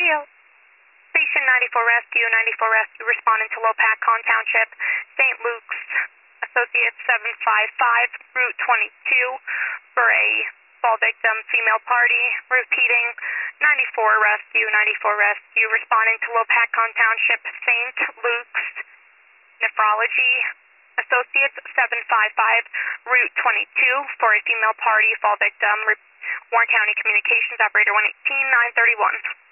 Station 94 Rescue, responding to Lopatcon Township, St. Luke's, Associates 755, Route 22, for a fall victim, female party, repeating 94 Rescue, responding to Lopatcon Township, St. Luke's, Nephrology, Associates 755, Route 22, for a female party, fall victim, Warren County Communications, Operator 118, 931.